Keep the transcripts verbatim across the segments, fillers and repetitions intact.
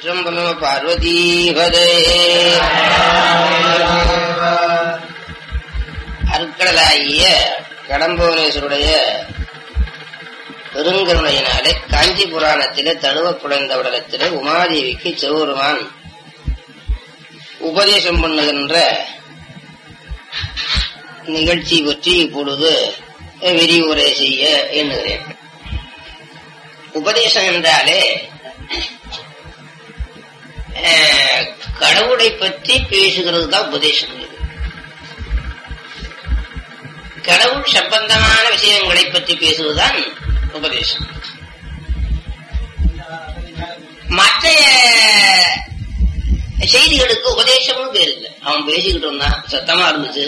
திருச்சிற்றம்பலம் பார்வதீபதே. அருட்கடலாகிய கடம்புவனேஸ்வருடைய பெருங்கருணையினாலே காஞ்சி புராணத்திலே தழுவ குழைந்த உடலத்திலே உமாதேவிக்கு சிவபெருமான் உபதேசம் பண்ணுகின்ற நிகழ்ச்சி பற்றி இப்பொழுது விரிவுரை செய்ய எண்ணுகிறேன். உபதேசம் என்றாலே கடவுளை பற்றி பேசுகிறது தான் உபதேசம். கடவுள் சம்பந்தமான விஷயங்களை பற்றி பேசுவதுதான் உபதேசம். மற்ற செய்திகளுக்கு உபதேசமும் பேர் இல்லை. அவன் பேசிக்கிட்டு இருந்தான், சத்தமா இருந்துச்சு,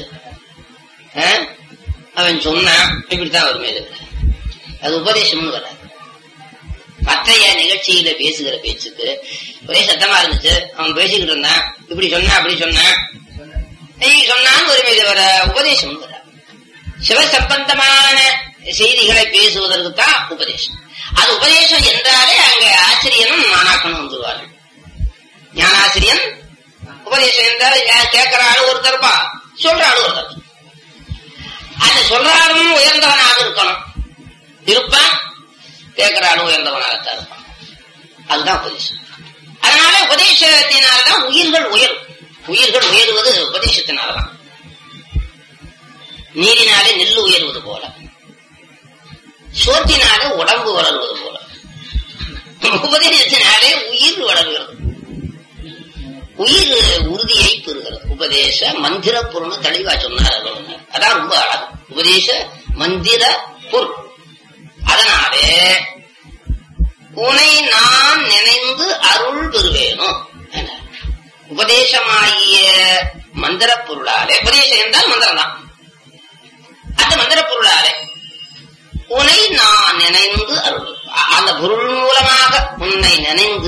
அவன் சொன்னான், இப்படித்தான் வருமே, அது உபதேசம்னு வராது. மற்றைய நிகழ்ச்சியில பேசுகிற பேச்சுக்கு ஒரே சத்தமா இருந்துச்சு, அவன் பேசிக்கிட்டு இருந்தான், இப்படி சொன்னா அப்படி சொன்னான் சொன்னான்னு ஒரு மீது வர உபதேசம் வர. சிவ சம்பந்தமான செய்திகளை பேசுவதற்கு தான் உபதேசம். அது உபதேசம் என்றாலே அங்கே ஆசிரியனும் மாணாக்கனும் வந்துருவார்கள். ஞானாசிரியன் உபதேசம் என்றால் கேட்கிற ஆளு ஒருத்தருப்பா, சொல்ற ஆளு ஒருத்தர். அந்த சொல்ற ஆளும் உயர்ந்தவனாக இருக்கணும், இருப்பான். கேட்கிற ஆளு உயர்ந்தவனாகத்தான் இருப்பான். அதுதான் உபதேசம். அதனால உபதேசத்தினால்தான் உயிர்கள் உயரும். உயிர்கள் உயருவது உபதேசத்தினால்தான். நீரினாலே நெல் உயர்வது போல, சோத்தினாலே உடம்பு வளர்வது போல, உபதேசத்தினாலே உயிர் வளர்கிறது, உயிர் உறுதியை பெறுகிறது. உபதேச மந்திர பொருள் தெளிவா சொன்னார். அதான் ரொம்ப அழகு, உபதேச மந்திர பொருள். அதனாலே உனை நான் நினைந்து அருள் பெறுவேணும். உபதேசமாகிய மந்திர பொருளாலே, உபதேசம் என்றால் மந்திரம் தான், அந்த மந்திர பொருளாலே உனை நான் நினைந்து அருள், அந்த பொருள் மூலமாக உன்னை நினைந்து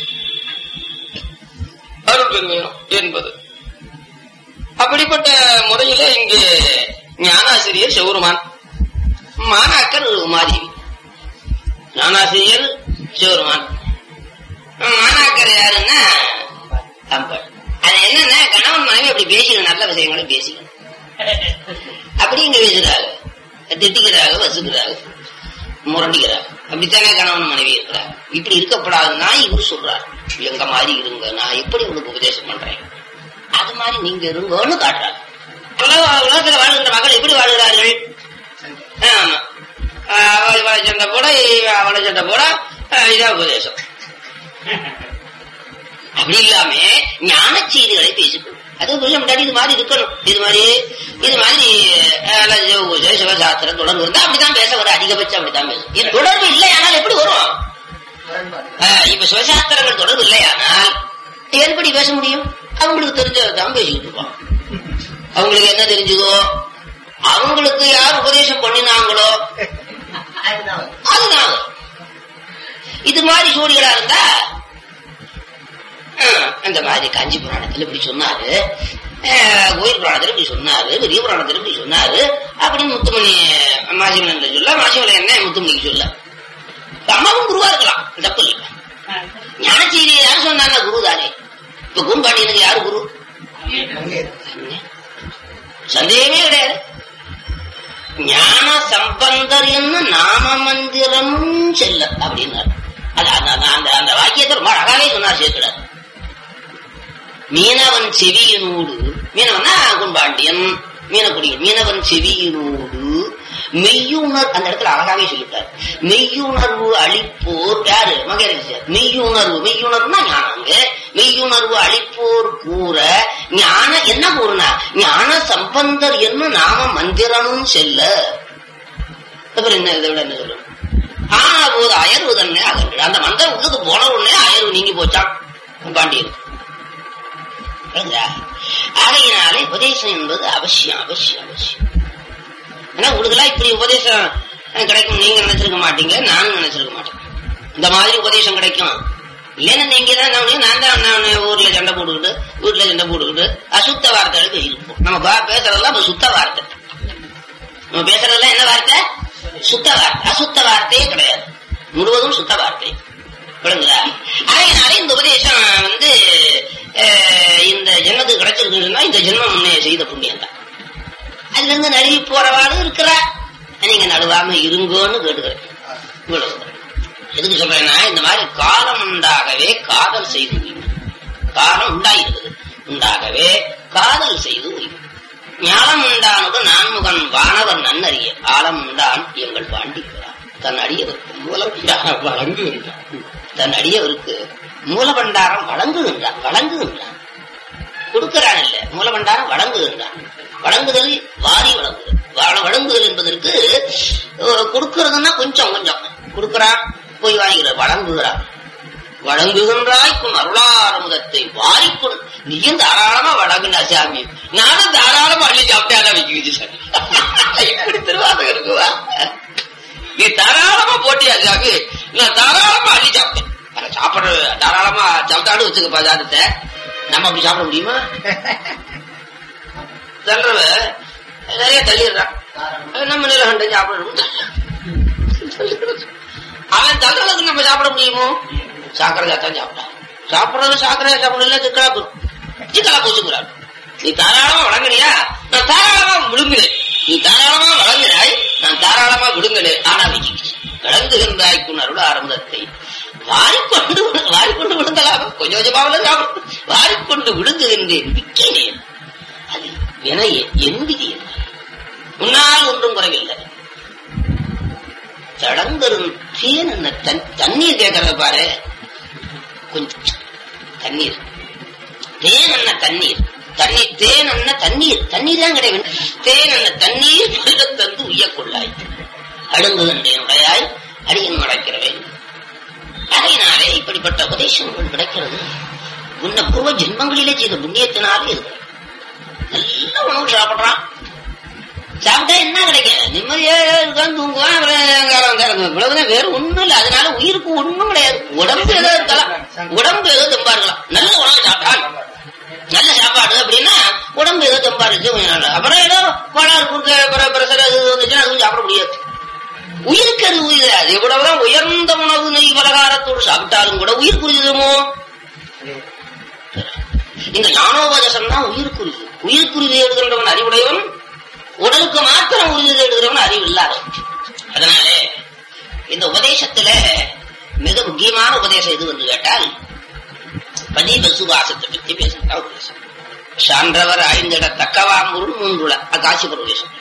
அருள் பெறுவேணும் என்பது. அப்படிப்பட்ட முறையில இங்கு ஞானாசிரியர் சிவபெருமான், மாணாக்கர் உமாதேவி. ஞானாசிரியர் சிவபெருமான், மாணாக்கர் யாருன்னா அம்பாள். அது என்னன்னா, கணவன் மனைவி அப்படி பேசிக்கணும், நல்ல விஷயங்களை பேசிக்கணும். அப்படி இங்க பேசுறாங்க, திட்டிக்கிறாங்க, வசுக்கிறாங்க, முரண்டிக்கிறாங்க. அப்படித்தானே கணவன் மனைவி இருக்கிறாங்க. இப்படி இருக்கப்படாதுன்னா இவரு சொல்றாரு, எங்க மாதிரி இருங்க, நான் எப்படி உங்களுக்கு உபதேசம் பண்றேன், அது மாதிரி நீங்க இருங்கன்னு காட்டுறாங்க. உலகத்துல வாழ்கின்ற மகள் எப்படி வாழ்கிறார்கள்? ஆமா, அவளை சண்டை போட, அவளை சண்டை போட, இதான் உபதேசம். அப்படி இல்லாம ஞான செய்திகளை பேசிக்கணும். அது புரியும், இது மாதிரி இருக்கணும், இது மாதிரி இது மாதிரி சிவசாஸ்திரம் தொடர்பு இருந்தா அப்படித்தான் பேச வரும். அதிகபட்சம் அப்படித்தான் பேசும். இது தொடர்பு இல்லையானால் எப்படி வரும்? இப்ப சிவசாஸ்திரங்கள் தொடர்பு இல்லையானால் எப்படி பேச முடியும்? அவங்களுக்கு தெரிஞ்சதான் பேசிக்கிட்டு இருப்பான். அவங்களுக்கு என்ன தெரிஞ்சுதோ, அவங்களுக்கு யார் உபதேசம் பண்ணினாங்களோ அதுதான். இது மாதிரி சூடிகளா இருந்தா, அந்த மாதிரி காஞ்சி புராணத்தில் இப்படி சொன்னாரு, கோயில் புராணத்தில் இப்படி சொன்னாரு, பெரிய புராணத்தில் இப்படி சொன்னாரு அப்படின்னு முத்துமணி மாசிமலன் சொல்ல, மாசிமலை என்ன முத்துமணிக்கு சொல்ல. அம்மாவும் குருவா இருக்கலாம், தப்பு இல்லை. ஞான செய்தி யாரு சொன்னாங்க? குரு தானே. இப்ப குருபாண்டியனுக்கு யாரு குரு? சந்தேகமே கிடையாது. ஞான சம்பந்தர் என்ன நாம மந்திரமும் செல்ல அப்படின்னாரு. அந்த வாக்கியத்தை ரொம்ப அழகாவே சொன்னார் சேர்க்கிறார். மீனவன் செவியினோடு, மீனவன்னா கும்பாண்டியன், மீனக்குடியன், மீனவன் செவியினோடு மெய்யுணர், அந்த இடத்துல அழகாவே சொல்லிட்டார். மெய்யுணர்வு அளிப்போர் யாரு? மகேஷ். மெய்யுணர்வு, மெய்யுணர்வுனா ஞானங்க. மெய்யுணர்வு அளிப்போர் கூற ஞான என்ன கூறுனா, ஞான சம்பந்தர் என்ன நாம மந்திரனும் செல்ல. அப்புறம் என்ன, இதை விட என்ன சொல்லணும்? ஆனா போது அயர்வு தன்னை அகன்று, அந்த மந்திரம் உள்ளது போன உடனே அயர்வு நீங்கி போச்சான் பாண்டியன். ஆகையினாலே உபதேசம் என்பது அவசியம், அவசியம், அவசியம். ஏன்னா உங்களுக்கெல்லாம் இப்படி உபதேசம் கிடைக்கும் நீங்க நினைச்சிருக்க மாட்டீங்க, நானும் நினைச்சிருக்க மாட்டேன். இந்த மாதிரி உபதேசம் கிடைக்கும் இல்லைன்னா நீங்க தான், நான் தான் நான் ஊர்ல சண்டை போட்டுக்கிட்டு, வீட்டுல சண்டை போட்டுக்கிட்டு அசுத்த வார்த்தைகள் பேசிருப்போம். நம்ம பேசுறதெல்லாம் இப்ப சுத்த வார்த்தை. நம்ம பேசுறதெல்லாம் என்ன வார்த்தை? சுத்த வார்த்தை. அசுத்த வார்த்தையே கிடையாது, முழுவதும் சுத்த வார்த்தை. விளங்குதா? அதனால இந்த உபதேசம் வந்து இந்த ஜென்மத்துக்கு கிடைச்சிருக்குன்னா இந்த ஜென்மம் முன்னே செய்த புண்ணியம் தான். அதுல இருந்து நழுவி போறவாளும் இருக்கிறா. நீங்க நழுவாம இருங்கோன்னு கேட்டுக்கிறேன். இவ்வளவு எதுக்கு சொல்றேன்னா, இந்த மாதிரி காலம் உண்டாகவே காதல் செய்து காலம் உண்டாயிருக்குது, உண்டாகவே காதல் செய்து ஞானம் உண்டானது நான்முகன் வானவர் நன்னறிய ஆலம் உண்டான் எங்கள் பாண்டிக்கிறான். தன் அடியவருக்கு மூலபண்டாரம் வழங்குகின்றான். தன் அடியவருக்கு மூலபண்டாரம் வழங்குகின்றான். வழங்குகின்றான் கொடுக்கிறான் இல்ல, மூலபண்டாரம் வழங்குகின்றான். வழங்குதல் வாரி வழங்குதல். வழங்குதல் என்பதற்கு கொடுக்கிறதுன்னா கொஞ்சம் கொஞ்சம் கொடுக்கிறான், போய் வாங்கிக்கிறார். வழங்குகிறான். வழங்குகின்றாய்க்கும் அருளாரமுதத்தை வாரிக்கொண்டு நீயும் தாராளமா வழங்குனா சாமி, நானும் தாராளமா அள்ளி சாப்பிட்டாதான் வைக்குது சாமி. எப்படி திருவாசகம் இருக்குவா? நீ தாராளமா போட்டியா சாமி, நான் தாராளமா அள்ளி சாப்பிட்டேன். சாப்பிட தாராளமா சாப்பிட்டாலும் வச்சுக்க பதார்த்தத்தை நம்ம அப்படி சாப்பிட முடியுமா? தள்ளுறவ நிறைய தள்ளிடுறான். நம்ம நிலகண்ட சாப்பிடணும். அவன் தள்ளுறதுக்கு நம்ம சாப்பிட முடியுமோ? சாக்கரையா தான் சாப்பிட்டான். சாப்பிடறது சாக்கரையா சாப்பிடல, சிக்கலா சிக்கலா பூச்சுக்கிறான். நீ தாராளமா வழங்கினியா, நான் தாராளமா விடுங்கிறேன். நீ தாராளமா வழங்கினாய், நான் தாராளமா விடுங்கிறேன். ஆனா விளங்குகின்றாய்க்கும் அருள் ஆரம்பத்தை வாரிக்கொண்டு வாரிக்கொண்டு விழுந்தலாம். கொஞ்சம் கொஞ்சமாவில் சாப்பிடும். வாரிக்கொண்டு விழுங்குகின்றேன் விற்கிறேன். அது என என் விதி என்ன? முன்னால் ஒன்றும் குறைவில்லை. தடங்கரும் தேன் என்ன தண்ணீர் கேட்கறத பாரு. கொஞ்சம் தண்ணீர், தேன் என்ன தண்ணீர், தண்ணீர் தேன் என்ன தண்ணீர், தண்ணீர் தான் கிடையாது. தேன் என்ன தண்ணீர் தந்து உய்யக்கொள்ளாய் அடுங்குகின்றேன் உடையாய் அடியன் மடைக்கிறவேன். அதனாலே இப்படிப்பட்ட உபதேசங்கள் கிடைக்கிறது முன்ன பூர்வ ஜென்மங்களிலே செய்த புண்ணியத்தினாலே இருக்கு. நல்ல உணவு சாப்பிடுறான். சாப்பிட்டா என்ன கிடைக்கும்? நிம்மதியா இருக்கான், தூங்குவான், இவ்வளவுதான், வேற ஒண்ணும் இல்லை. அதனால உயிருக்கு ஒண்ணும் கிடையாது. உடம்பு ஏதோ இருக்கலாம், உடம்பு ஏதோ தெம்பா இருக்கலாம். நல்ல உணவு சாப்பிட்டான், நல்ல சாப்பாடு அப்படின்னா உடம்பு ஏதோ தெம்பா இருந்துச்சு. அப்புறம் ஏதோ கோளாறு குறுக்க பிரசர் அது வந்துச்சுன்னா அதுவும் சாப்பிட முடியாது. உயிருக்கு அது உயிர். அது எவ்வளவுதான் உயர்ந்த உணவு நெய் பலகாரத்தோடு சாப்பிட்டாலும் கூட உயிர் குறிதுமோ? இந்த ஞானோபதேசம் தான் உயிர்க்குறிது. உயிர்க்குறிது எழுதுகின்றவன் அறிவுடையவன், உடலுக்கு மாத்திரம் உறுதி எழுதுகிறவன் அறிவு இல்லாத. அதனாலே இந்த உபதேசத்துல மிக முக்கியமான உபதேசம் எது என்று கேட்டால் பதி பசுவாசத்தை பற்றி பேசுகிற உபதேசம். சான்றவர் ஐந்திட தக்கவாம்பொருள் மூன்றுல காசிபர் உபதேசம்.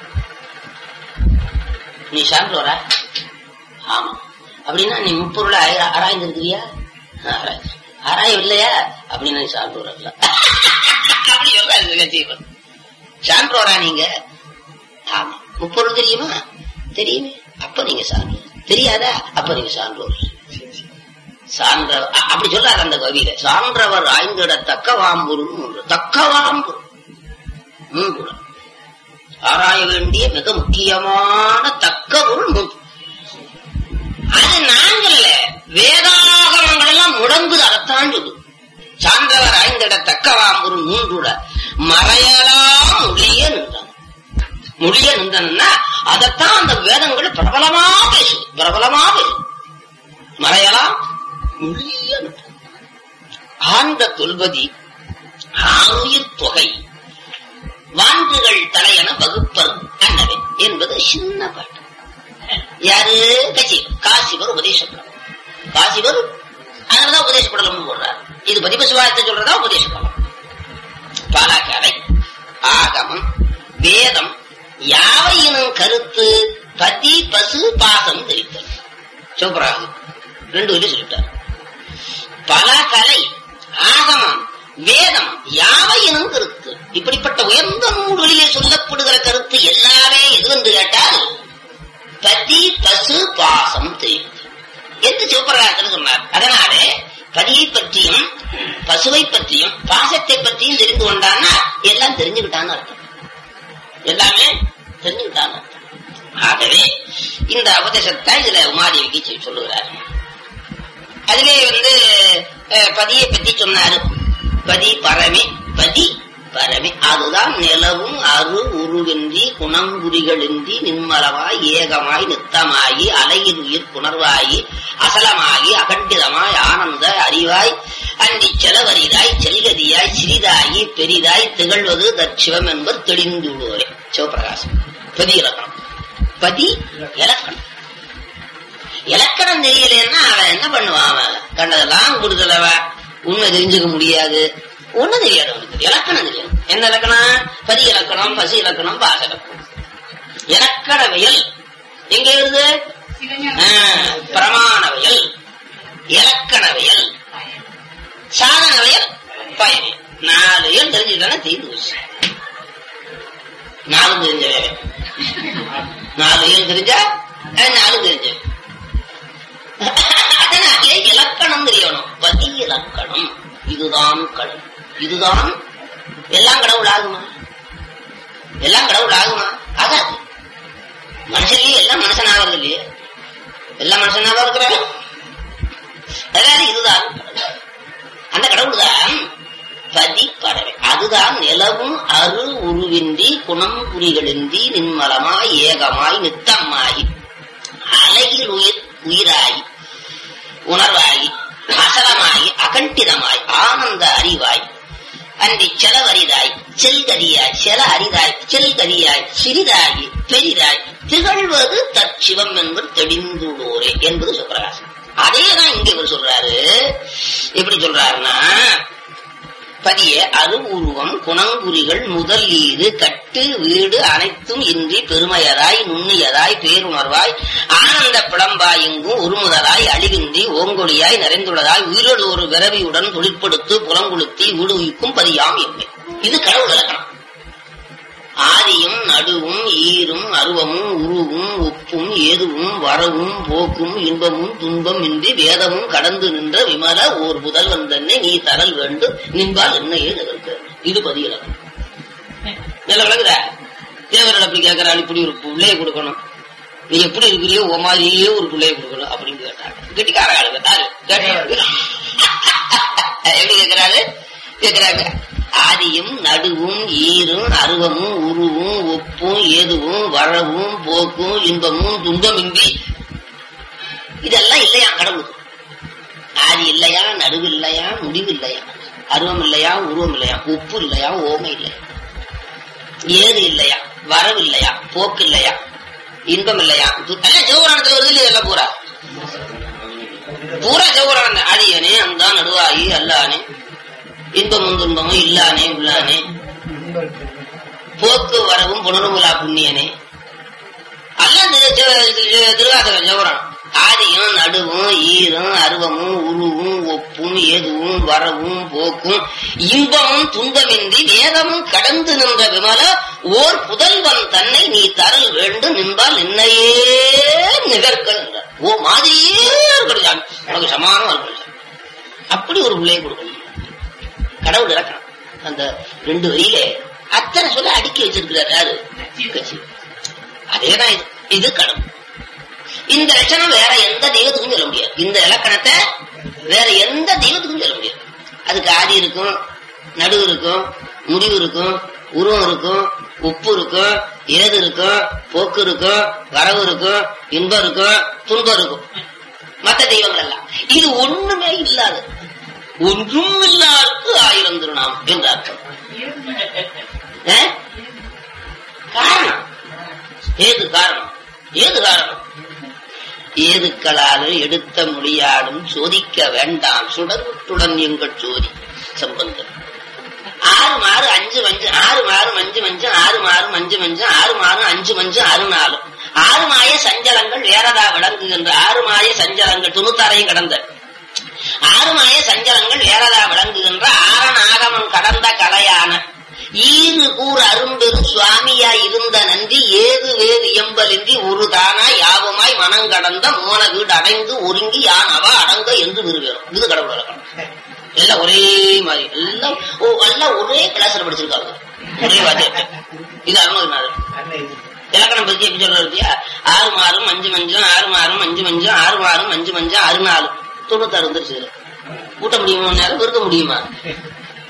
நீ சான்றவரா? ஆமா. அப்படின்னா நீ முப்பொருளை ஆராய்ந்திருக்கிறியா? ஆராயவில்லையா? அப்படின்னா நீ சான்றோரா இல்ல. அப்படி சொல்ல சான்றோரா நீங்க? ஆமா. முப்பொருள் தெரியுமா? தெரியுமே. அப்ப நீங்க சான்றோர். தெரியாதா? அப்ப நீங்க சான்றோர். சான்ற அப்படி சொல்லாத அந்த கவியில. சான்றவர் ஐந்திட தக்கவாம்பொருள் மூன்று. தக்கவாம்பொருள் மூன்று ஆராய வேண்டிய மிக முக்கியமான தக்க பொருள் மூன்று. அது நாங்கள் வேதாகமங்கள் எல்லாம் முடங்குது. அதைத்தான் சொல்லு. சான்றவர் ஐந்திட தக்கவாம்பொருள் மூன்றுட மறையலாம் முடிய நின்றான். முடிய நின்றன்னா அதைத்தான் அந்த வேதங்கள் பிரபலமா பேசும். பிரபலமா பேசும். மறையலாம் முடிய நின்றான். ஆண்ட தொல்பதி ஆயுயிர் தொகை வான்றுகள் தலையென வகுப்பர் அன்னவை என்பது சின்ன பாட்டு. யாரு? கட்சி காசிபர் உபதேசப்படம். காசிபர் அதனாலதான் உபதேசப்படலாம் போடுறார். இது பதிபசுவாயத்தை சொல்றதா உபதேசப்படம். பாலாக்காரை ஆகமம் வேதம் யாவையினும் கருத்து பதி பசு பாசம் தெரிவித்தல். சூப்பராக ரெண்டு வழி சொல்லிட்டார். பல கலை ஆகமம் வேதம் யாவையினும் கருத்து. இப்படிப்பட்ட உயர்ந்த நூல்களிலே சொல்லப்படுகிற கருத்து எல்லாமே எது என்று கேட்டால் பதி பசு பாசம் தெரிவித்தல் என்று சிவபிரகாசன் சொன்னார். அதனாலே பதியை பற்றியும் பசுவை பற்றியும் பாசத்தை பற்றியும் தெரிந்து கொண்டான்னா எல்லாம் தெரிஞ்சுக்கிட்டான்னு அர்த்தம். எல்லாமே தெரிஞ்சுக்கிட்டான்னு அர்த்தம். ஆகவே இந்த உபதேசத்தை இதுல உமாதேவிக்கு சொல்லுகிறார். அதிலே வந்து பதியை பற்றி சொன்னாரு. பதி பரமே பதி பரவி அதுதான் நிலவும் அரு உருவின்றி குணங்குறிகளின்றி நிம்மலமாய் ஏகமாய் நித்தமாகி அலையில் உயிர் புணர்வாயி அசலமாகி அகண்டிதமாய் ஆனந்த அறிவாய் அன்றி செலவரிதாய் செல்கதியாய் சிறிதாகி பெரிதாய் திகழ்வது தற்சிவம் என்பர் தெளிந்து விடுவரே. சிவபிரகாசம் பதி இலக்கணம். பதி இலக்கணம். இலக்கணம் தெரியலன்னா அவன் என்ன பண்ணுவான்? அவன் கண்டதெல்லாம் கொடுக்கலவ உண்மை தெரிஞ்சுக்க முடியாது. ஒண்ணு தெரியாது அவனுக்கு. இலக்கணம் தெரியும். என்ன இலக்கணம்? பதி இலக்கணம், பசி இலக்கணம், பாச இலக்கணம். இலக்கணவியல் எங்க இருந்து? பிரமாணவியல், இலக்கணவியல், சாதனவியல், பயவியல். நாலு இயல் தெரிஞ்சுட்டானே தீர்ந்து போச்சு. நாலு தெரிஞ்ச வேலை. நாலு இயல் தெரிஞ்சா நாலு தெரிஞ்ச. அதனாலே இலக்கணம் தெரியணும். பதி இலக்கணம். இதுதான் கடவுள். இதுதான் எல்லாம் கடவுள் ஆகுமா? எல்லாம் கடவுள் ஆகுமா? ஆகாது. மனுஷன்லயே எல்லாம் மனுஷனாவது இல்லையே. எல்லாம் மனுஷனாவா இருக்கிறாங்க. அதனால இதுதான் அந்த கடவுள் தான் பதி பறவை. அதுதான் நிலவும் அரு உருவின்றி குணம் குறிகளின்றி நின்மலமாய் ஏகமாய் நித்தமாயி அலையில் உயிர் உயிராயி உணர்வாயி அசலமாயி அகண்டிதமாய் ஆனந்த அறிவாய் அன்றி செலவரிதாய் செல்கதியாய் செல அரிதாய் செல்கதியாய் சிறிதாகி பெரிதாய் திகழ்வது தற்சிவம் என்பது தெளிந்துள்ளோரே என்பது சிவபிரகாசம். அதேதான் இங்க இவர் சொல்றாரு. எப்படி சொல்றாருன்னா, பதிய அருவுருவம் குணங்குறிகள் முதல் ஈடு கட்டு வீடு அனைத்தும் இன்றி பெருமையதாய் நுண்ணியதாய் பேருணர்வாய் ஆனந்த பிளம்பாய் எங்கும் ஒருமுதலாய் அழிவின்றி ஓங்கொழியாய் நிறைந்துள்ளதாய் உயிரோடு ஒரு விரவியுடன் தொழிற்படுத்து புலங்குளுத்தி ஊடுவிக்கும் பதியாம் என்மை. இது கடவுள் இலக்கணம். ஆதியும் நடுவும் ஈரும் அருவமும் உருவும் ஒப்பும் ஏதுவும் வரவும் போக்கும் இன்பமும் துன்பம் இன்றி வேதமும் கடந்து நின்ற விமல ஓர் புதல்வன் தன்னை நீ தரல் வேண்டும் நின்பால் என்னையே நிகழ்க்க. இது பதியலாம். நல்ல விளங்குதா? தேவர்கள் அப்படி கேட்கிறாள், இப்படி ஒரு பிள்ளையை கொடுக்கணும், நீ எப்படி இருக்கிறியோ ஓ மாதிரியே ஒரு பிள்ளையை கொடுக்கணும் அப்படின்னு கேட்டாரு. கெட்டிக்கார ஆளு கேட்டாரு. எப்படி கேட்கிறாரு? கேட்கிறாங்க. ஆதியும் நடுவும் ஈரும் அருவமும் உருவும் ஒப்பும் ஏதுவும் வரவும் போக்கும் இன்பமும் துன்பமின்றி இதெல்லாம் இல்லையா கடவுளுக்கு? ஆதி இல்லையா, நடுவு இல்லையா, முடிவு இல்லையா, அருவம் இல்லையா, உருவம் இல்லையா, உப்பு இல்லையா, ஓமை இல்லையா, ஏது இல்லையா, வரவு இல்லையா, போக்கு இல்லையா, இன்பம் இல்லையா. எல்லாம் சிவபுராணத்துல வருது இல்லையா? எல்லாம் பூரா பூரா சிவபுராணம். ஆதியனே அந்த நடுவாயி அல்லானே இன்பமும் துன்பமும் இல்லானே உள்ளானே போக்கு வரவும் புனருமுலா புண்ணியனே எல்லாம் திருவாசகம் சிவபுராணம். ஆதியும் நடுவும் ஈரும் அருவமும் உருவும் ஒப்பும் ஏதுவும் வரவும் போக்கும் இன்பமும் துன்பமின்றி வேதமும் கடந்து நின்ற விமல ஓர் புதல்வன் தன்னை நீ தரல் வேண்டும் நின்பால் என்னையே நிகழ்கள் என்றார். ஓ மாதிரியே இருக்கணும், உனக்கு சமானமா இருக்கணும். அப்படி ஒரு பிள்ளையை கொடுக்கணும். கடவுள் இலக்கணம். அந்த ரெண்டு வரியிலே அத்தனை சொல்ல அடுக்கி வச்சிருக்கிறார். யாரு? அதேதான் இது. இது கடவுள். இந்த லட்சணம் வேற எந்த தெய்வத்துக்கும் சொல்ல முடியாது. இந்த இலக்கணத்தை வேற எந்த தெய்வத்துக்கும் சொல்ல முடியாது. அதுக்கு ஆதி இருக்கும், நடுவு இருக்கும், முடிவு இருக்கும், உருவம் இருக்கும், உப்பு இருக்கும், ஏது இருக்கும், போக்கு இருக்கும், வரவு இருக்கும், இன்பம் இருக்கும், துன்பம் இருக்கும். மற்ற தெய்வங்கள் எல்லாம் இது ஒண்ணுமே இல்லாது. ஒன்றும் இல்லாருக்கு ஆயிரம் திருநாம் என்று அர்த்தம். காரணம் ஏது? காரணம் ஏது? காரணம் ஏதுக்களால் எடுத்த மொழியாடும் சோதிக்க வேண்டாம் சுடருட்டுடன் எங்கள் சோதி சம்பந்தம். ஆறு மாறு அஞ்சு மஞ்சு ஆறு மாறு மஞ்சு மஞ்சு ஆறு மாறு மஞ்சு மஞ்சு ஆறு மாறு அஞ்சு மஞ்சு ஆறு நாளும் ஆறு மாய சஞ்சலங்கள் வேறதா விளங்குகின்ற ஆறு மாய சஞ்சலங்கள் தொண்ணூத்தாறையும் கடந்த ஆறு மாய சஞ்சலங்கள் வேறதா விளங்குகின்ற ஆரண் ஆகமம் கடந்த கலையான ஈறு கூர் அரும்பெரும் சுவாமியாய் இருந்த நன்றி ஏது வேறு எம்பலின்றி ஒரு தானாய் யாவுமாய் மனம் கடந்த மோன வீடு அடைந்து ஒருங்கி யான் அவ அடங்க என்று விரும்புகிறோம். இது கடவுள் இலக்கணம். எல்லாம் ஒரே மாதிரி, எல்லாம் எல்லாம் ஒரே கிளாஸ்ல படிச்சிருக்காங்க, ஒரே வாத்தியம். இது அருணகிரிநாதர் இலக்கணம் பத்தி எப்படி சொல்ற? ஆறு மாறும் அஞ்சு மஞ்சம் ஆறு மாறும் அஞ்சு மஞ்சம் ஆறு மாறும் அஞ்சு மஞ்சம் ஆறு நாளும் தொண்ணூத்தாறு வந்துருச்சு. கூட்ட முடியுமா? நேரம் இருக்க முடியுமா?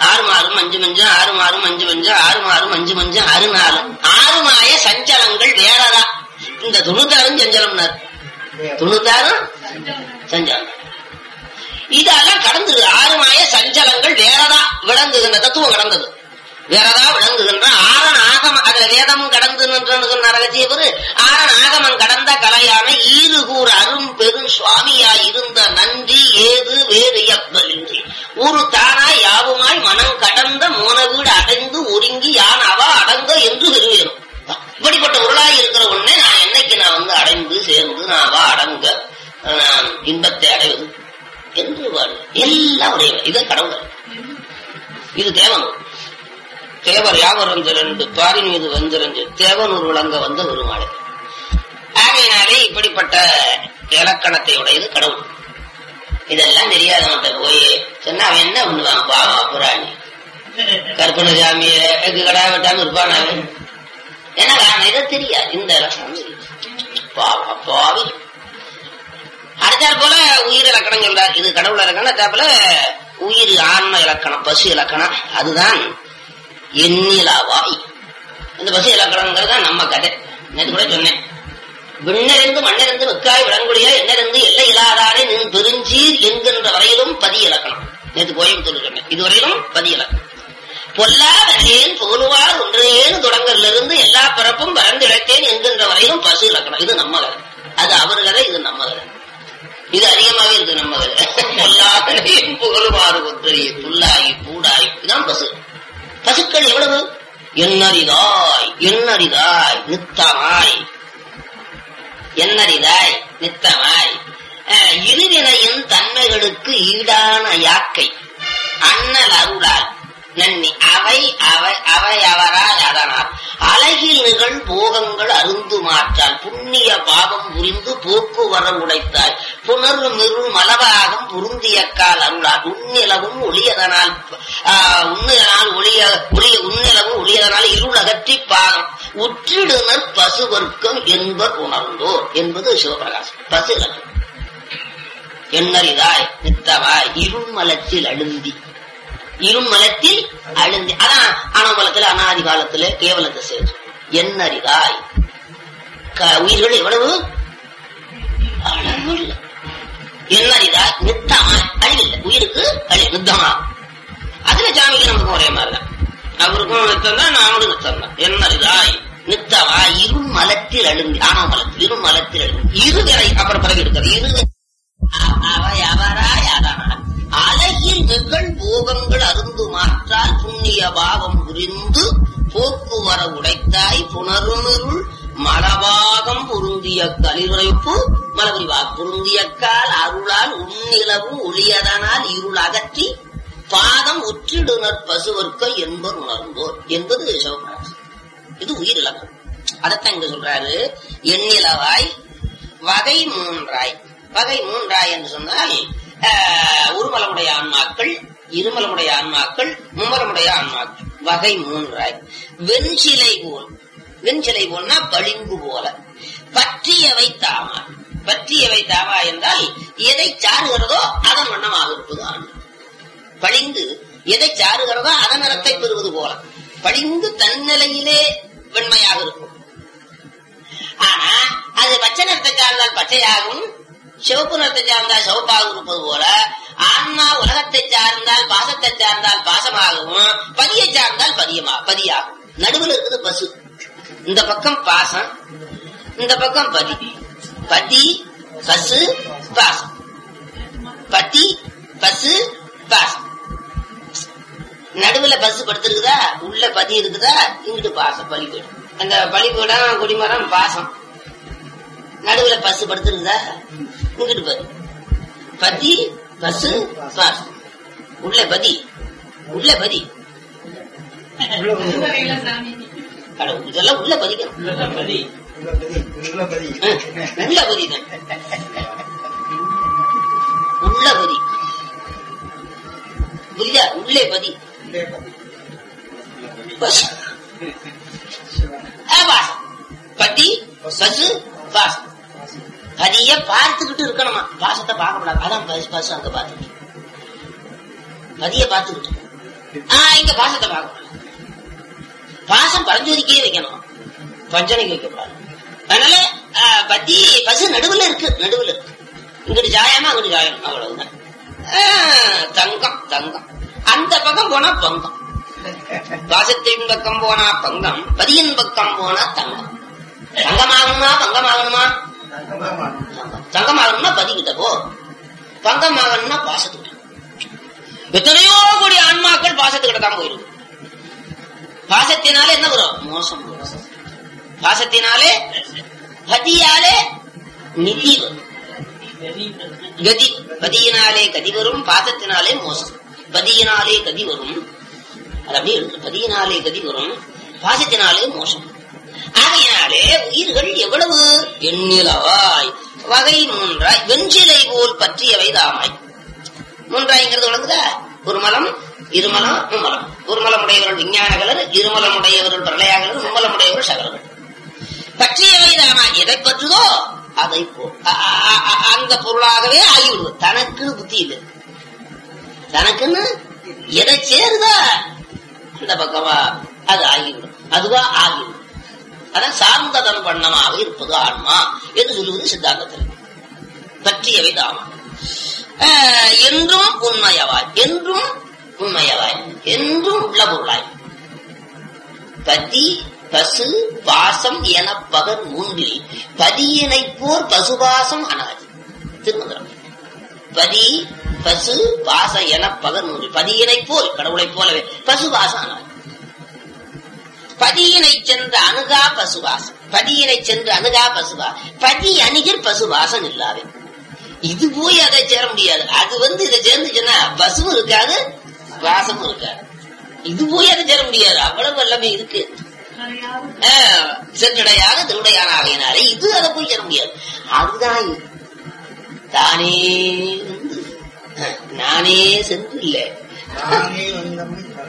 ஆறு மாறும் அஞ்சு மஞ்சம் ஆறு மாறும் அஞ்சு மஞ்சம் ஆறு மாறும் அஞ்சு மஞ்சம் ஆறு நாளும் ஆறு மாய சஞ்சலங்கள் வேறதா. இந்த தொண்ணூத்தாறும் சஞ்சலம்னார். தொண்ணூத்தாறும் சஞ்சலம் இதெல்லாம் கடந்தது. ஆறு மாய சஞ்சலங்கள் வேறதா விளங்குகின்ற தத்துவம் கடந்தது. வேறதா விளங்குகின்ற ஆறன் ஆகம அதுல வேதமும் கடந்து நரகத்தியவர் ஆறன் ஆகமன் கடந்த கலையான ஈறுகூர் அரும் பெரும் சுவாமியாய் இருந்த நன்றி ஏது வேறு எப்பலின்றி ஊரு தானாய் யாவுமாய் மனம் கடந்த மோன வீடு அடைந்து ஒருங்கி யான் அவ அடங்க என்று விரும்புகிறோம். இப்படிப்பட்ட உருளாய் இருக்கிற உடனே நான் என்னைக்கு நான் வந்து அடைந்து சேர்ந்து நான் அவ அடங்க நான் இன்பத்தை அடைவது என்று எல்லாம் உடையவர். இதை கடவுள். இது தேவன். தேவர் யாவர் வந்திரண்டு பாரின் மீது வந்திரண்டு தேவனூர் விளங்க வந்த பெருமாளை. ஆகையினாலே இப்படிப்பட்ட இலக்கணத்தை உடையது கடவுள். இதெல்லாம் தெரியாதவன்ட்ட போய் சொன்னா அவன் என்ன பண்ணுவான்? பாவா புராணி கற்பனை சாமிய கடா வெட்டாம இருப்பான் அவன். ஏன்னா அவன் இதை தெரியாது. இந்த இலக்கணம் பாவா பாவி. அடுத்தாற் போல உயிர் இலக்கணம் சொல்றார். இது கடவுள் இலக்கணம். அதேபோல உயிர் ஆன்ம இலக்கணம் பசு இலக்கணம். அதுதான் எண்ணிலாவாய். இந்த பசு இலக்கணங்கிறது தான் நம்ம கதை. நேற்று கூட சொன்னேன். விண்ணறிந்து மண்ணிருந்து மிக்காய் விளங்குடியா எண்ணிருந்து எல்லை இல்லாதாரே நின் பெருஞ்சீர் என்கின்ற வரையிலும் பதி இலக்கணம். நேற்று கோயம்புத்தூர் சொன்னேன். இதுவரையிலும் பதி இலக்கணம். பொல்லா வரையேன் போலுவார் ஒன்றையேன்னு தொடங்கலிருந்து எல்லா பிறப்பும் வறந்து இழைத்தேன் என்கின்ற வரையிலும் பசு இலக்கணம். இது நம்ம கதை. அது அவர் கதை, இது நம்ம கதை. இது அதிகமாவே இருக்கு நம்ம கதை. பொல்லாவரையேன் புகழுவாறு ஒன்றையே புல்லாகி பூடாய் இதுதான் பசு. பசுக்கள் எவ்வளவு? எண்ணறிதாய் எண்ணறிதாய் நித்தமாய் எண்ணறிதாய் நித்தமாய் இருவினையின் தன்மைகளுக்கு ஈடான யாக்கை அண்ணல் அருளால் நன்னி அவை அவை அவை அவரால் அதனால் அழகில் நிகழ் போகங்கள் அருந்து மாற்றால் புண்ணிய பாவம் புரிந்து போக்குவர உடைத்தாய் புணர்வு மிருள் மலபாகம் பொருந்தியக்கால் அருளால் உன்னிலவும் ஒளியதனால் உன்னினால் ஒளிய ஒளிய உன்னிலவும் ஒளியதனால் இருள் அகற்றி பாகம் உற்றிடுனர் பசு வர்க்கம் என்பர் உணர்ந்தோர் என்பது சிவபிரகாசம். பசு இலக்கம். எண்ணறிதாய் நித்தவாய் இருமலத்தில் அழுந்தி இருமலத்தில் அழுந்தி. அதான் அனமலத்துல அனாதி காலத்துல கேவலத்தை சேர்த்து எண்ணறிதாய் உயிர்கள் எவ்வளவு அளவு இல்லை. எண்ணறிதாய் நித்தமாய் அழிவில்லை. உயிருக்கு அழி நித்தமா. அதுல சாமிக்கு நமக்கு ஒரே மாதிரிதான். அவருக்கும் நித்தம் தான், நாமளும் நித்தம் தான். எண்ணறிதாய் நித்தவாய் இருமலத்தில் அழுந்தி ஆனமலத்தில் இருமலத்தில் அழுந்தி இருவரை அப்புறம் பிறகு இருக்கிறது இரு அவை அவராய் அதனால் அழகில் நிகழ் போகங்கள் அருந்து மாற்றால் புண்ணிய பாவம் புரிந்து போக்குவர உடைத்தாய் புனருமிருள் மலபாகம் பொருந்திய கலிவுரைப்பு மலபுரிவா பொருந்தியக்கால் அருளால் உன்னிலவு ஒளியதனால் இருள் அகற்றி பாதம் உற்றிடுனர் பசுவர்க்க என்பர் உணர்ந்தோர் என்பது சிவபிரகாசம். இது உயிர் இலக்கம். அதைத்தான் இங்க சொல்றாரு. எண்ணிலவாய் வகை மூன்றாய். வகை மூன்றாய் என்று சொன்னால் உருமலமுடைய ஆன்மாக்கள், இருமலமுடைய ஆன்மாக்கள், மும்மலமுடைய ஆன்மாக்கள். வகை மூன்றாய். வெண்சிலை போல். வெண்சிலை போல்னா பளிங்கு போல. பற்றியவை தாமா. பற்றியவை தாமா என்றால் எதை சாருகிறதோ அதன் வண்ணமாக இருப்பது ஆன்மா. பளிங்கு எதை சாருகிறதோ அதன் நிறத்தை பெறுவது போல. பளிங்கு தன்னிலையிலே வெண்மையாக இருக்கும். ஆனா அது பச்சை நிறத்தை சார்ந்தால் பச்சையாகவும் சிவப்பு நிறத்தை சார்ந்தால் சிவப்பாக இருப்பது போல ஆன்மா உலகத்தை சார்ந்தால் பாசத்தை சார்ந்தால் பாசமாகவும் பதியை சார்ந்தால் பதியமா பதியாகும். நடுவில் இருக்குது பசு. இந்த பக்கம் பாசம், இந்த பக்கம் பதி. பதி பசு பாசம். பதி பசு பாசம். நடுவுல பசு படுத்திருக்குதா, உள்ள பதி இருக்குதா, இங்கிட்டு பாசம் பலிபீடு. அந்த பலிபீடம் குடிமரம் பாசம். நடுவுல பசு படுத்திருக்குதா, இங்கிட்டு பதி. பதி பசு பாசம். உள்ள பதி உள்ள பதி இதெல்லாம் உள்ள பதிக்கணும். உள்ள பதி தான். உள்ள பதி புரியுதா? உள்ளே பதி பதி பசு பாசம். பதிய பார்த்துக்கிட்டு இருக்கணுமா, பாசத்தை பார்க்க கூடாது. அதான் பசு அங்க பார்த்துக்கிட்டு பதிய பார்த்துக்கிட்டு ஆஹ் இங்க பாசத்தை பார்க்கணும். பாசம் பரஞ்சோதிக்கே வைக்கணும், பஞ்சனைக்கு வைக்கக்கூடாது. அதனால பத்தி பசு நடுவுல இருக்கு, நடுவுல இருக்கு. இங்கிட்டு ஜாயமா அங்கிட்டு ஜாயம், அவ்வளவுதான். தங்கம் தங்கம் அந்த பக்கம் போனா பங்கம், பாசத்தின் பக்கம் போனா பங்கம், பதியின் பக்கம் போனா தங்கம். தங்கமாகணுமா பங்கமாகணுமா? தங்கமாகணும்னா பதிக்கிட்ட போ, பங்கமாகணும்னா பாசத்துக்கிட்ட. எத்தனையோ கோடி ஆன்மாக்கள் பாசத்துக்கிட்ட தான் போயிருக்கு. பாசத்தினாலே என்ன வரும்? மோசம். பாசத்தினாலே பதியாலே நிதி வரும், கதி. பதியினாலே கதி வரும், பாசத்தினாலே மோசம். பதியினாலே கதி வரும், அது அப்படியே இருக்கு. பதியினாலே கதி வரும், பாசத்தினாலே மோசம். ஆகையினாலே உயிர்கள் எவ்வளவு எண்ணிலவாய் வகை மூன்றாய் வெஞ்சிலை போல் பற்றியவை தாமாய். மூன்றாய்ங்கிறது வழங்குதா? ஒரு மலம், இருமலம், மும்மலம். ஒரு மலம் உடையவர்கள் விஞ்ஞானகலர், இருமலம் உடையவர்கள் பிரளயாகலர், மும்மலம் உடையவர்கள் சகலர்கள். பற்றியவை தாமாய் எதை பற்றுதோ அதை போ அந்த பொருளாகவே ஆகிவிடுவது. தனக்குன்னு புத்தி இல்லை, தனக்குன்னு எதை சேருதா அந்த பக்கமா அது ஆகிவிடும், அதுவா ஆகிவிடும். அதான் சார்ந்ததன் பண்ணமாக இருப்பது ஆன்மா என்று சொல்லுவது சித்தாந்தத்தில். பற்றியவை தாமா என்றும் உண்மையவாய், என்றும் உண்மையவாய், என்றும் உள்ள பொருளாய். பதி பசு பாசம் என பகர் மூன்றில் பதியினை போர் பசுபாசம் அனாது. திருமந்திரம். பதி பசு பாச என பகர் மூன்றில் பதியினை போல் கடவுளை போலவே பசுபாசம் அனாது. பதியினை சென்று அணுகா பசுவாசம், பதியினை சென்று அணுகா பசுவா, பதி அணுகில் பசுவாசம் இல்லாவே. இது போய் அதை சேர முடியாது. அது வந்து இதை சேர்ந்துச்சுன்னா பசுவும் இருக்காது, வாசமும் இருக்காது. இது போய் அதை சேர முடியாது, அவ்வளவு வல்லமை இருக்கு. சென்றடையாக திருடையான ஆகையினாலே இது அதை போய் சேர முடியாது. அதுதான் தானே வந்து நானே சென்று இல்ல, நானே வந்து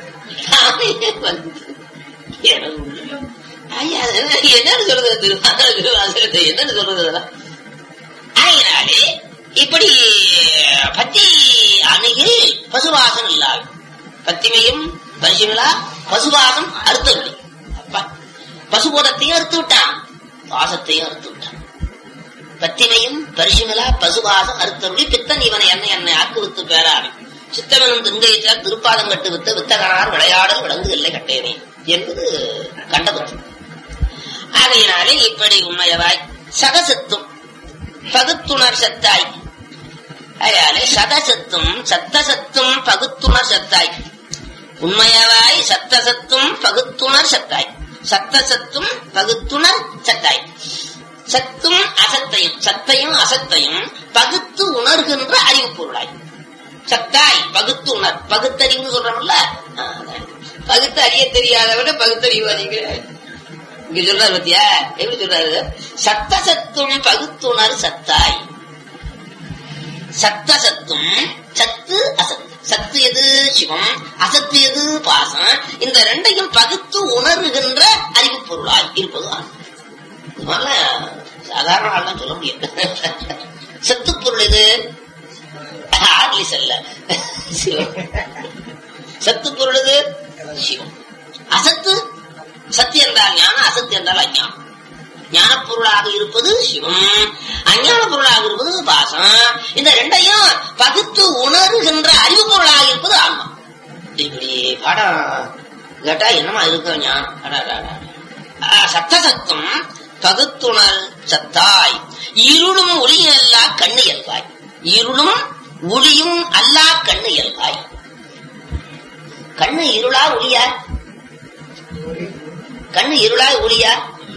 என்னன்னு சொல்றது திருவாசகத்தை, என்னன்னு சொல்றது அதெல்லாம். ஆகினாலே இப்படி பத்தி அணுகில் பசுவாசம் இல்லாது. பத்திமையும் பரிசுகளா பசுவாசம் அறுத்தவில்லை. அப்பா பசுபோதத்தையும் அறுத்து விட்டான், பாசத்தையும் அறுத்து விட்டான். பத்திமையும் பரிசுகளா பசுவாசம் அறுத்தவில்லை. பித்தன் இவனை என்னை என்னை ஆக்கு வித்து பேராவி சித்தவனும் திங்கைத்தார் திருப்பாதம் கட்டு வித்த வித்தகனார் விளையாடல் விளங்கு இல்லை கட்டேனே என்பது கண்டபுரம். ஆகையினாலே இப்படி உண்மையவாய் சகசத்தும் பகுத்துணர் சத்தாய். அதாலே சதசத்தும் சத்தசத்தும் பகுத்துணர் சத்தாய். உண்மையவாய் சத்தசத்தும் பகுத்துணர் சத்தாய். சத்தசத்தும் பகுத்துணர் சத்தாய். சத்தும் அசத்தையும், சத்தையும் அசத்தையும் பகுத்து உணர்கின்ற அறிவு பொருளாய். சத்தாய் பகுத்து உணர், பகுத்தறிவுன்னு சொல்றோம்ல, பகுத்து அறிய தெரியாதவிட பகுத்தறிவு அறிகிறார். இங்க சொல்றாரு பத்தியா, எப்படி சொல்றாரு? சத்த சத்தும் பகுத்துணர் சத்தாய். சத்த சத்தும் சத்து அசத்து. சத்து எது? சிவம். அசத்து எது? பாசம். இந்த ரெண்டையும் பகுத்து உணர்கின்ற அறிவு பொருளாய் இருப்பது ஆன்மா. சாதாரண ஆள் தான் சொல்ல முடியாது. சத்து பொருள் எது? ஆர்லிஸ் அல்ல, சிவம். சத்து பொருள் எது? சிவம். அசத்து சத்து என்றால் ஞானம், அசத்து என்றால் அஞ்ஞானம். ஞான பொருளாக இருப்பது சிவம், அஞ்ஞான பொருளாக இருப்பது பாசம். இந்த ரெண்டையும் பகுத்து உணர்கின்ற அறிவு பொருளாக இருப்பது ஆன்மா. இப்படி பாடம் கேட்டா என்னமா இருக்க ஞானம். சத்த சத்தம் பகுத்துணர் சத்தாய். இருளும் ஒளியும் அல்லா கண்ணு இயல்பாய். இருளும் ஒளியும் அல்லா கண்ணு இயல்பாய். கண்ணு இருளா ஒளியா? கண்ணு இருளா ஒளியா?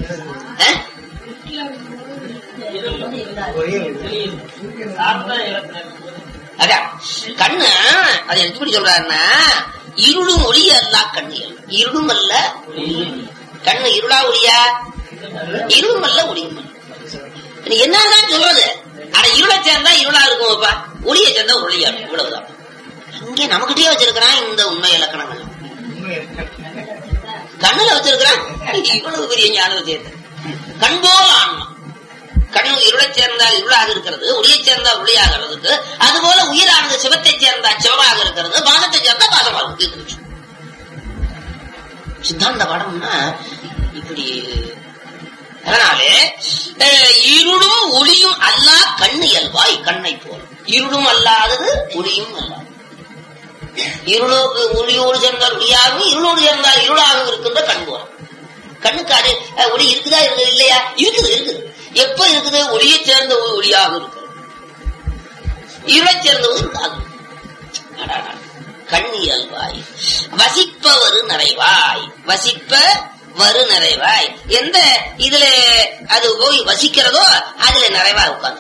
அதான் கண்ணு அது எப்படி சொல்றாருன்னா, இருளும் ஒளிய அல்லா கண்ணு. இருளும் அல்ல கண்ணு. இருளா ஒளியா? இருளும் அல்ல ஒளியும் அல்ல. நீ என்னதான் சொல்றது? ஆனா இருளை சேர்ந்தா இருளா இருக்கும்ப்பா, ஒளியை சேர்ந்தா ஒளியா இருக்கும். இவ்வளவுதான். இங்கே நமக்கிட்டே வச்சிருக்கிறான் இந்த உண்மை இலக்கணங்கள். கண்ணுல வச்சிருக்கிறான் இவ்வளவு பெரிய ஞானம் சேர்த்து. கண் போல் ஆன்மா. கண் இருளை சேர்ந்தால் இருளாக இருக்கிறது, ஒளியை சேர்ந்தால் ஒளியாகிறதுக்கு. அதுபோல உயிரானது சிவத்தை சேர்ந்தால் சிவமாக இருக்கிறது, பாசத்தை சேர்ந்தா பாசமாக இருக்கு. சித்தாந்த பாடம்னா இப்படி. அதனாலே இருளும் ஒளியும் அல்லா கண்ணு இயல்பாய் கண்ணை போல. இருளும் அல்லாதது ஒளியும் அல்லாது. இருளோடு ஒளியோடு சேர்ந்தால் ஒளியாகவும் இருளோடு சேர்ந்தால் இருளாகவும் இருக்கின்ற கண் போல. கண்ணுக்காரு ஒளி இருக்குதா இருக்குது இல்லையா? இருக்குது இருக்குது. எப்ப இருக்குது? ஒளியை சேர்ந்த ஒளியாக இருக்கிறது, இருளை சேர்ந்தது இருக்காது. கண் இயல்பாய் வசிப்பவரு நிறைவாய். வசிப்ப வரு நிறைவாய். எந்த இதுல அது போய் வசிக்கிறதோ அதுல நிறைவா உட்கார்ந்து.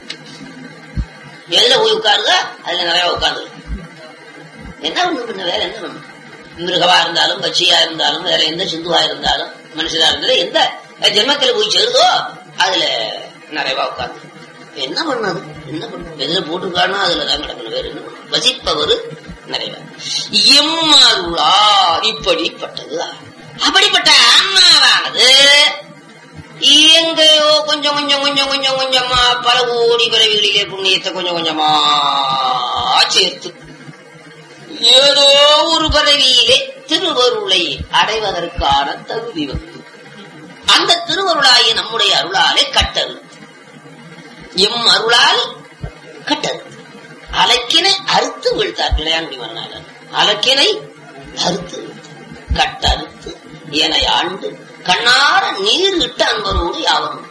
எதுல போய் உட்காருதோ அதுல நிறைவா உட்கார்ந்து. என்ன ஒண்ணு வேற என்ன ஒண்ணு? மிருகவா இருந்தாலும் பட்சியா இருந்தாலும் வேற எந்த சிந்துவா இருந்தாலும் மனுஷனா இருந்தாலும் எந்த ஜென்மத்துல போய் சேருதோ அதுல நிறைவா உட்கார்ந்து. என்ன பண்ணது? என்ன பண்ண எதுல போட்டுக்கானோ அதுலதான் கிடக்கணும். வேற என்ன பண்ண? வசிப்பவரு நிறைவா. எம்மாருளா இப்படிப்பட்டது. அப்படிப்பட்ட ஆன்மாவானது எங்கேயோ கொஞ்சம் கொஞ்சம் கொஞ்சம் கொஞ்சம் கொஞ்சமா பல கோடி பிறவிகளிலே புண்ணியத்தை கொஞ்சம் கொஞ்சமா சேர்த்து ஏதோ ஒரு பிறவியிலே திருவருளை அடைவதற்கான தகுதி வந்து அந்த திருவருளாகிய நம்முடைய அருளாலே கட்டது. எம் அருளால் கட்டது. அலக்கினை அறுத்து வீழ்த்தார் இளையாண்டி மன்னார். அலக்கினை அறுத்து கட்டறுத்து என ஆண்டு கண்ணார நீர் இட்ட அன்பரோடு யாவரும்.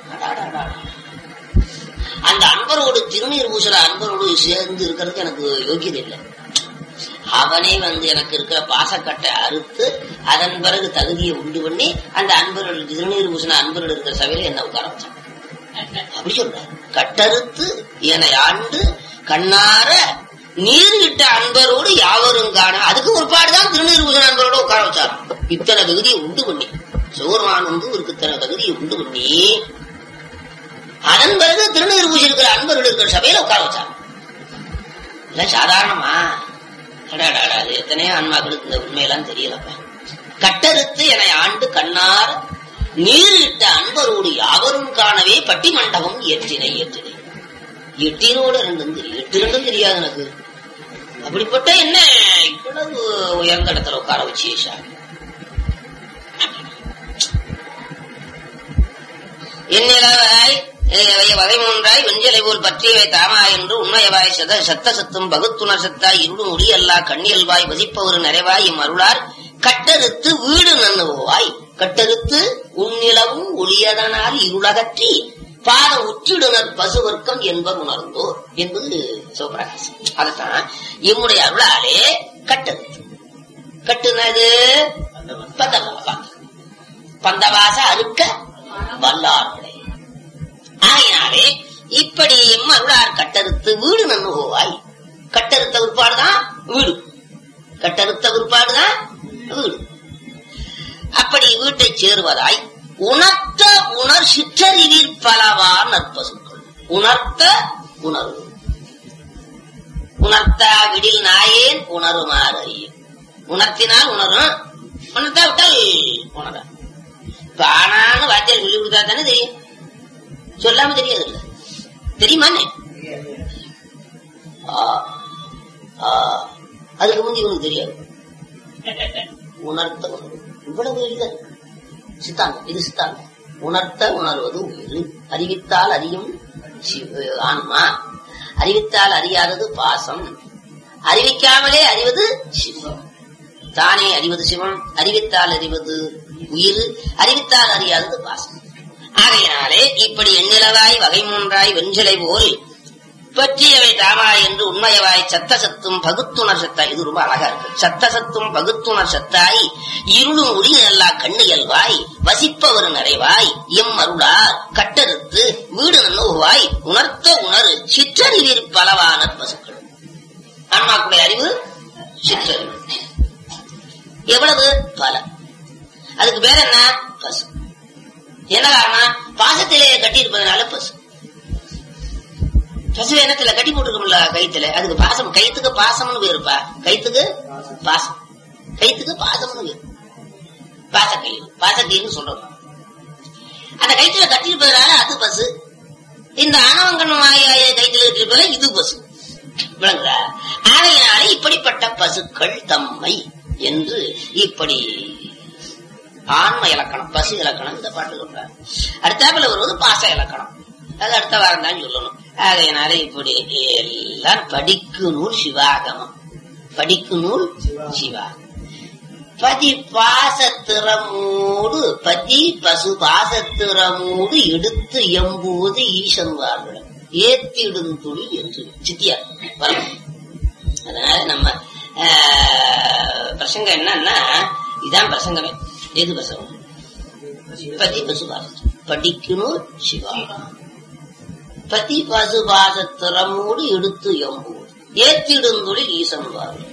அந்த அன்பரோடு திருநீர் பூசுற அன்பரோடு சேர்ந்து இருக்கிறதுக்கு எனக்கு யோகியது இல்லை. அவனே வந்து எனக்கு இருக்கிற பாசக்கட்டை அறுத்து அதன் பிறகு தகுதியை உண்டு பண்ணி அந்த அன்பரோடு திருநீர் பூசின அன்பரோடு இருக்கிற சபையில என்ன உட்கார வச்சான். அப்படி சொல்ற. கட்டறுத்து என ஆண்டு கண்ணார நீர் இட்ட அன்பரோடு யாவரும் காண. அதுக்கு ஒரு பாடுதான் திருநீர் பூசண அன்பரோட உட்கார வச்சார். இத்தனை தகுதியை உண்டு பண்ணி சோர்வான் வந்து ஒரு இத்தனை தகுதியை உண்டு பண்ணி அதன் பிறகு திருநீர் பூசி இருக்கிற அன்பரோடு இருக்கிற சபையில உட்கார வச்சார். இல்ல சாதாரணமா அது எத்தனையோ ஆன்மாக்களுக்கு இந்த உண்மையெல்லாம் தெரியலப்பா. கட்டறுத்து என ஆண்டு கண்ணார நீர் இட்ட அன்பரோடு யாவரும் காணவே பட்டி மண்டபம் ஏற்றினை ஏற்றினை. எட்டினோட ரெண்டும் தெரியும். எட்டு ரெண்டும் தெரியாது எனக்கு. அப்படிப்பட்ட என்ன இவ்வளவு உயர்ந்த இடத்துல உட்கார வச்சு என்னிலவாய் வகை மூன்றாய் வெஞ்சலை போல் பற்றியவை தாமா என்று உண்மையவாய் சத சத்த சத்தும் பகுத்துணர் சத்தாய் இருடும் ஒளி அல்லா கண்ணியல்வாய் வசிப்பவரு நிறைவாய் எம் அருளார் கட்டறுத்து வீடு நன்னுவாய். கட்டறுத்து உன்னிலவும் ஒளியதனால் இருளகற்றி பாத உற்றிடுனர் பசுவர்க்கம் என்பர் உணர்ந்தோர் என்பது சிவபிரகாசம். அதத்தான் எம்முடைய அருளாலே கட்டறுத்து. கட்டுனது பந்தவாச அறுக்க வல்லார்களே. ஆகினாலே இப்படி எம் அருளார் கட்டறுத்து வீடு நன்னுவாய். கட்டறுத்த உட்பாடுதான் வீடு. கட்டறுத்த உட்பாடுதான் வீடு. அப்படி வீட்டை சேருவதாய் உணர்த்த உணர் சிற்றறிவீர் பலவா நற்பசுக்கள். உணர்த்த உணர்வு. உணர்த்தா விடில் நாயேன் உணருமாறு அறியும். உணர்த்தினால் உணரும், உணர்த்தா விட்டால் உணர. இப்ப ஆனான்னு வாத்தியார் சொல்லி கொடுத்தா தானே தெரியும். சொல்லாம தெரியாது இல்ல. தெரியுமானே? அதுக்கு முந்தி இவனுக்கு தெரியாது. உணர்த்த உணர்வு இவ்வளவு எளிதல் சித்தாந்தம். இது சித்தாந்தம். உணர்த்த உணர்வது உயிர். அறிவித்தால் அறியும் ஆன்மா. அறிவித்தால் அறியாதது பாசம். அறிவிக்காமலே அறிவது சிவம். தானே அறிவது சிவம். அறிவித்தால் அறிவது உயிர். அறிவித்தால் அறியாதது பாசம். ஆகையினாலே இப்படி எண்ணிலவாய் வகை மூன்றாய் வெஞ்சலை போல் பற்றியவை தாமா என்று உண்மையவாய் சத்த சத்தும் பகுத்துணர் சத்தாய். இது ரொம்ப அழகா இருக்கு. சத்த சத்தும் பகுத்துணர் சத்தாய் இருளும் ஒளி நல்லா கண்ணியல்வாய் வசிப்பவர் நிறைவாய் எம் அருளார் கட்டறுத்து வீடு நன்னுவாய் உணர்த்த உணரு சிற்றறிவீர் பலவான பசுக்கள். ஆன்மாக்குடைய அறிவு சிற்றறிவு. எவ்வளவு? பல. அதுக்கு பேர் என்ன? பசு. என்ன காரணம்? பாசத்திலே கட்டியிருப்பதனால பசு. பசு எண்ணத்துல கட்டி போட்டுருக்கோம்ல கைத்துல, அதுக்கு பாசம். கைத்துக்கு பாசம்னு பேருப்பா. கைத்துக்கு பாசம். கைத்துக்கு பாசம்னு பேரு. பாசக்கயிறு. பாசக்கயிறுன்னு சொல்றோம். அந்த கைத்துல கட்டியிருப்பதனால அது பசு. இந்த ஆணவங்கன் மாயாய கைத்துல கட்டியிருப்பது இது பசு. விளங்குதா? ஆகையினாலே இப்படிப்பட்ட பசுக்கள் தம்மை என்று இப்படி ஆன்ம இலக்கணம், பசு இலக்கணம் இந்த பாட்டு சொல்றாரு. அடுத்தாப்புல வருவது பாச இலக்கணம், அது அடுத்த வாரம் தான் சொல்லணும். அதனால இப்படி எல்லாம் படிக்கு நூல் சிவாகமம், படிக்கு நூல் சிவாகமம். பதி பாசத்திறமோடு பதி பசு பாசத்திறமோடு எடுத்து எம்புவது ஈசன் வாழ்விடம் ஏத்திடும் தொழில் என்று சித்தியார் வரும். அதனால நம்ம பிரசங்கம் என்னன்னா இதான் பிரசங்கமே. எது பிரசங்கம்? பதி பசு பாசம் படிக்கணும் சிவா. பதி பசு பாசத்திறமோடு எடுத்து எம்புவது ஏத்திடும் தொழில் ஈசன் வாழ்விடம்.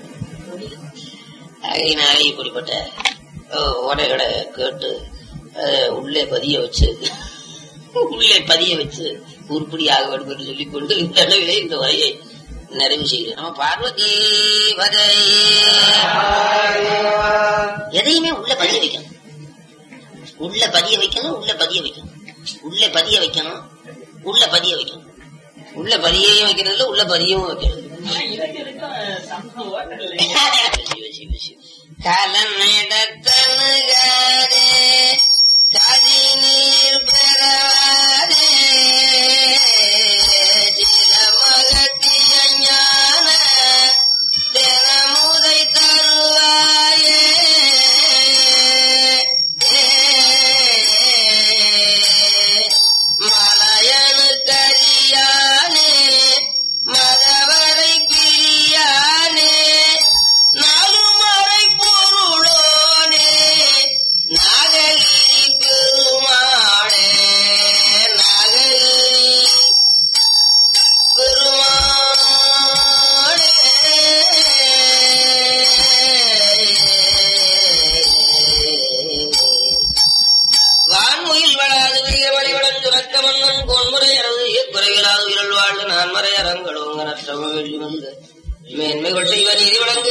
அதனால இப்படிப்பட்ட உடைகளை கேட்டு உள்ளே பதிய வச்சு உள்ளே பதிய வச்சு உருப்படியாக வேண்டும் என்று சொல்லிக் கொண்டு இந்த அளவிலே இந்த வரையை நிறைவு செய்கிறோம். பார்வதி வதை எதையுமே உள்ள பதிய வைக்கணும், உள்ள பதிய வைக்கணும், உள்ள பதிய வைக்கணும், உள்ள பதிய வைக்கணும், உள்ள பதிய வைக்கணும், உள்ள பதியையும் வைக்கிறது, உள்ள பதியவும் வைக்கணும். கலனிடத்தனுகாரே கதி நீர் பெறாரே சிலமகட்டிய ஞான தினமுதை தருவாயே மலையனு கரியானே மதவரை பிரியானே நாலுமறை பொருளோனே நாககிரி பெருமாளே நாககிரி பெருமாளே வான்முயில் வளாது விரிய வழிவடன் துறக்க மன்னன் கோன்முறை அரவு குறைகளாது விரல் வாழ்ந்து நான் மறை அரங்களோங்க நற்றவ வெள்ளி வந்து மேன்மைகள் செய்வ நீதி வழங்கு